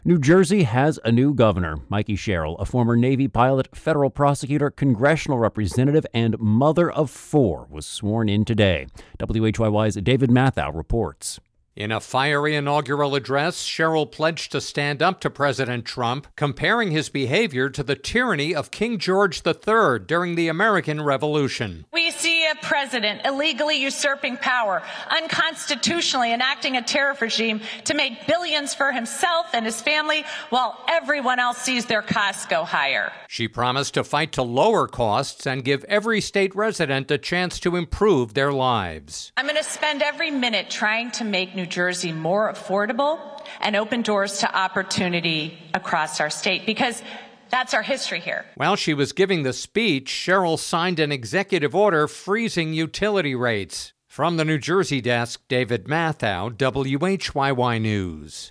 New Jersey has a new governor. Mikey Sherrill, a former Navy pilot, federal prosecutor, congressional representative, and mother of four, was sworn in today. WHYY's David Mathau reports. In a fiery inaugural address, Sherrill pledged to stand up to President Trump, comparing his behavior to the tyranny of King George III during the American Revolution. We see a president illegally usurping power, unconstitutionally enacting a tariff regime to make billions for himself and his family while everyone else sees their costs go higher. She promised to fight to lower costs and give every state resident a chance to improve their lives. I'm going to spend every minute trying to make New Jersey more affordable and open doors to opportunity across our state, because that's our history here. While she was giving the speech, Sherrill signed an executive order freezing utility rates. From the New Jersey desk, David Mathau, WHYY News.